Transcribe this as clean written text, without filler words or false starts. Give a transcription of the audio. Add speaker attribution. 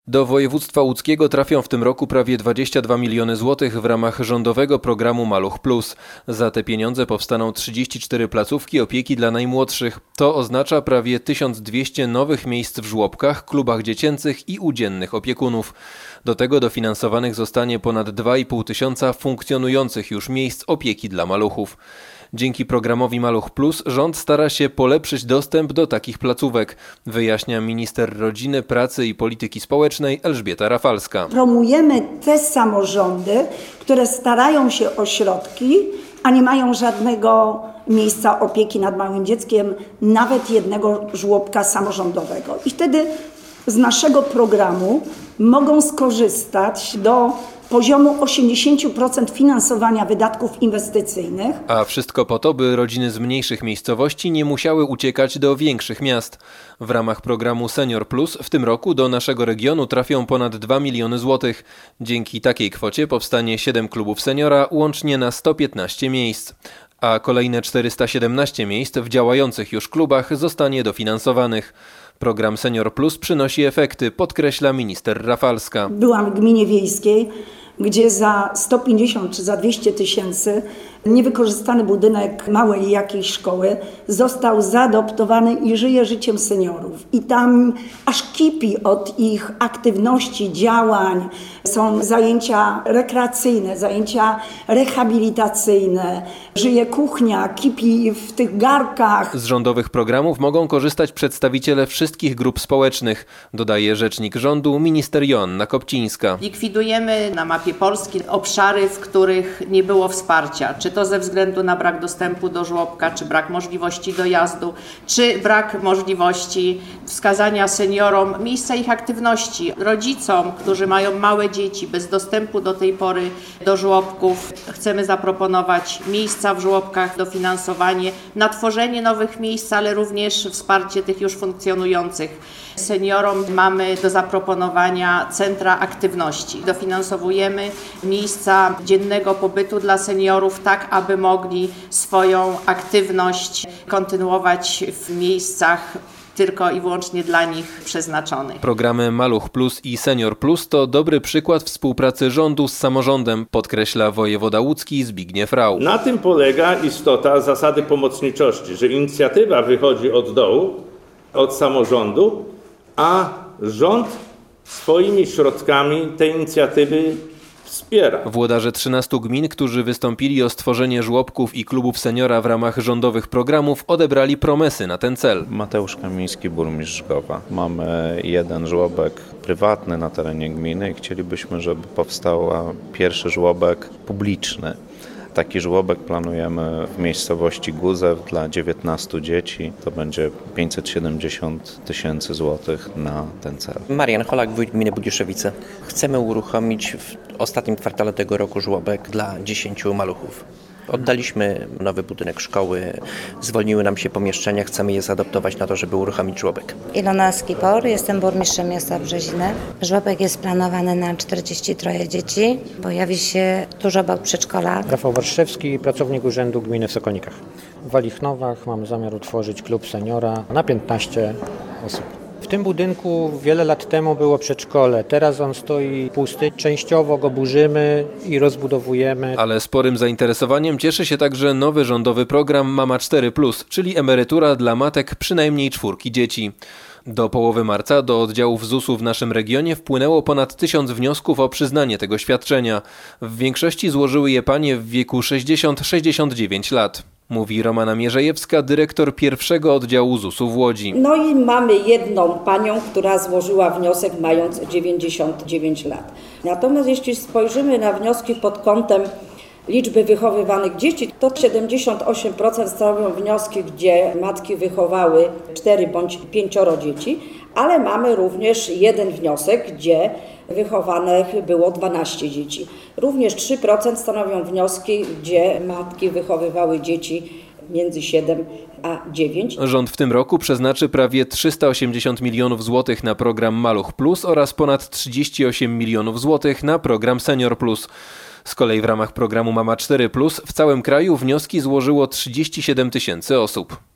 Speaker 1: Do województwa łódzkiego trafią w tym roku prawie 22 miliony złotych w ramach rządowego programu Maluch+. Za te pieniądze powstaną 34 placówki opieki dla najmłodszych. To oznacza prawie 1200 nowych miejsc w żłobkach, klubach dziecięcych i u dziennych opiekunów. Do tego dofinansowanych zostanie ponad 2,5 tysiąca funkcjonujących już miejsc opieki dla maluchów. Dzięki programowi Maluch+ rząd stara się polepszyć dostęp do takich placówek, wyjaśnia minister rodziny, pracy i polityki społecznej Elżbieta Rafalska.
Speaker 2: Promujemy te samorządy, które starają się o środki, a nie mają żadnego miejsca opieki nad małym dzieckiem, nawet jednego żłobka samorządowego. I wtedy z naszego programu mogą skorzystać do poziomu 80% finansowania wydatków inwestycyjnych.
Speaker 1: A wszystko po to, by rodziny z mniejszych miejscowości nie musiały uciekać do większych miast. W ramach programu Senior+ w tym roku do naszego regionu trafią ponad 2 miliony złotych. Dzięki takiej kwocie powstanie 7 klubów seniora, łącznie na 115 miejsc. A kolejne 417 miejsc w działających już klubach zostanie dofinansowanych. Program Senior+ przynosi efekty, podkreśla minister Rafalska.
Speaker 2: Byłam w gminie wiejskiej, gdzie za 150 czy za 200 tysięcy niewykorzystany budynek małej jakiejś szkoły został zaadoptowany i żyje życiem seniorów. I tam aż kipi od ich aktywności, działań. Są zajęcia rekreacyjne, zajęcia rehabilitacyjne. Żyje kuchnia, kipi w tych garkach.
Speaker 1: Z rządowych programów mogą korzystać przedstawiciele wszystkich grup społecznych, dodaje rzecznik rządu minister Joanna Kopcińska.
Speaker 3: Likwidujemy na mapie Polski obszary, w których nie było wsparcia, czy to ze względu na brak dostępu do żłobka, czy brak możliwości dojazdu, czy brak możliwości wskazania seniorom miejsca ich aktywności. Rodzicom, którzy mają małe dzieci bez dostępu do tej pory do żłobków, chcemy zaproponować miejsca w żłobkach, dofinansowanie na tworzenie nowych miejsc, ale również wsparcie tych już funkcjonujących. Seniorom mamy do zaproponowania centra aktywności. Dofinansowujemy miejsca dziennego pobytu dla seniorów, tak aby mogli swoją aktywność kontynuować w miejscach tylko i wyłącznie dla nich przeznaczonych.
Speaker 1: Programy Maluch+ i Senior+ to dobry przykład współpracy rządu z samorządem, podkreśla wojewoda łódzki Zbigniew Rau.
Speaker 4: Na tym polega istota zasady pomocniczości, że inicjatywa wychodzi od dołu, od samorządu, a rząd swoimi środkami te inicjatywy wspiera.
Speaker 1: Włodarze 13 gmin, którzy wystąpili o stworzenie żłobków i klubów seniora w ramach rządowych programów, odebrali promesy na ten cel.
Speaker 5: Mateusz Kamiński, burmistrz Żgowa. Mamy jeden żłobek prywatny na terenie gminy i chcielibyśmy, żeby powstał pierwszy żłobek publiczny. Taki żłobek planujemy w miejscowości Guzew dla 19 dzieci. To będzie 570 tysięcy złotych na ten cel.
Speaker 6: Marian Holak, wójt gminy Budziszewice. Chcemy uruchomić w ostatnim kwartale tego roku żłobek dla 10 maluchów. Oddaliśmy nowy budynek szkoły, zwolniły nam się pomieszczenia, chcemy je zaadoptować na to, żeby uruchomić żłobek.
Speaker 7: Ilona Skipor, jestem burmistrzem miasta Brzeziny. Żłobek jest planowany na 43 dzieci. Pojawi się dużo bab przedszkola.
Speaker 8: Rafał Warszewski, pracownik Urzędu Gminy w Sokonikach. W Walichnowach mamy zamiar utworzyć klub seniora na 15 osób. W tym budynku wiele lat temu było przedszkole, teraz on stoi pusty. Częściowo go burzymy i rozbudowujemy.
Speaker 1: Ale sporym zainteresowaniem cieszy się także nowy rządowy program Mama 4+, czyli emerytura dla matek przynajmniej 4 dzieci. Do połowy marca do oddziałów ZUS-u w naszym regionie wpłynęło ponad 1000 wniosków o przyznanie tego świadczenia. W większości złożyły je panie w wieku 60-69 lat. Mówi Romana Mierzejewska, dyrektor pierwszego oddziału ZUS-u w Łodzi.
Speaker 9: No i mamy jedną panią, która złożyła wniosek mając 99 lat. Natomiast jeśli spojrzymy na wnioski pod kątem liczby wychowywanych dzieci, to 78% stanowią wnioski, gdzie matki wychowały 4 bądź 5 dzieci, ale mamy również jeden wniosek, gdzie wychowanych było 12 dzieci. Również 3% stanowią wnioski, gdzie matki wychowywały dzieci między 7 a 9.
Speaker 1: Rząd w tym roku przeznaczy prawie 380 milionów złotych na program Maluch+ oraz ponad 38 milionów złotych na program Senior+. Z kolei w ramach programu Mama 4+, w całym kraju wnioski złożyło 37 tysięcy osób.